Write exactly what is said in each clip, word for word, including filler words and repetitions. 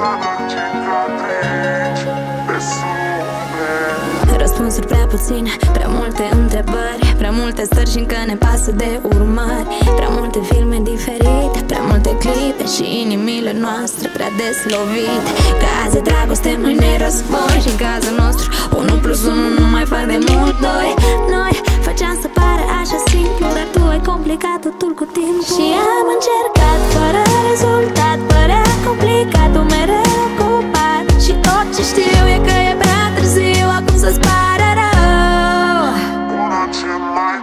Răspunsuri prea puține, prea multe întrebări, prea multe stări și încă ne pasă de urmări. Prea multe filme diferite, prea multe clipe și inimile noastre prea des lovite. Că azi e dragoste, mâine e război și în cazul nostru unu plus unu nu mai fac de mult doi. Noi făceam să pare așa simplu, dar tu ai complicat totul cu timpul. Și am încercat fără rezultat, părea complicat, tu mereu ocupat. Și tot ce știu e că e prea târziu acum să-ți pare rău. Bună, ce mai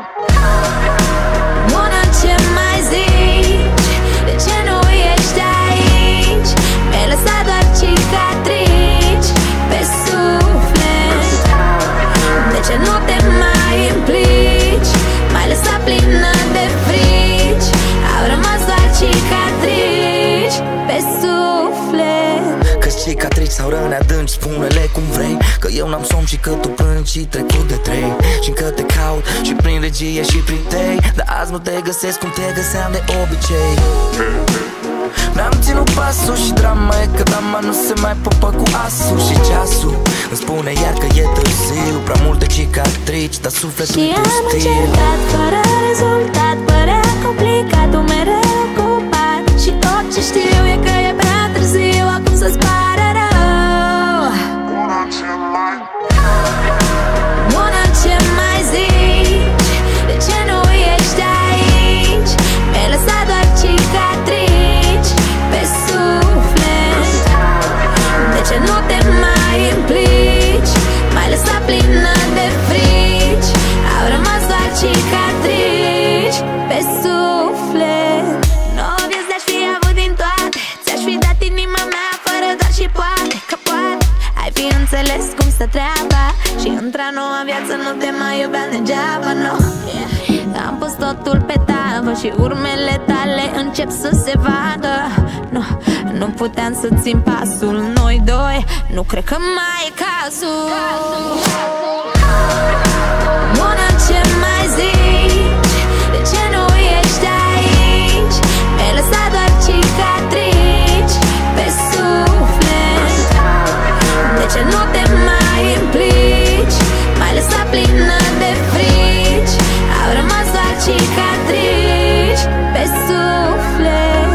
Bună, ce mai zici? De ce nu ești aici? Mi-ai lăsat doar cicatrici pe suflet. De ce nu te mai implici? M-ai lăsat plină de frici. Au rămas doar cicatrici pe suflet. Că-s cicatrici sau răni adânci, spune-le cum vrei. Că eu n-am somn și că tu plângi și trecut de trei. Și încă te caut și prin regie și prin tei. Dar azi nu te găsesc cum te găseam de obicei. Mi-am ținut pasul și drama e că dama nu se mai popă cu asul. Și ceasul îmi spune iar că e târziu. Prea multe cicatrici, dar sufletul și e pustiu. am încercat fără rezultat, părea complicat, tu mereu ocupat. Și tot ce știu e că e prea târziu acum să-ți pare rău. Bună, ce mai Bună, ce mai zici? De ce nu ești aici? Mi-ai lăsat doar cicatrici pe suflet. De ce nu te mai implici? M-ai lăsat plină de frici. Au rămas doar cicatrici pe suflet. Nouă vieți le-aș fi avut din toate, ți-aș fi dat inima mea fără doar și poate. Că poate ai fi înțeles cum stă treaba și într-a noua viață nu te mai iubeam degeaba, no. Am pus totul pe tavă și urmele tale încep să se vadă. Nu, nu puteam să țin pasul noi doi. Nu cred că mai e cazul. Bună, ce mai zici? De ce nu ești aici? Mi-ai lăsat doar cicatrici pe suflet. De ce nu te mai implici? M-ai lăsat plină de frici. Au rămas doar cicatrici pe suflet.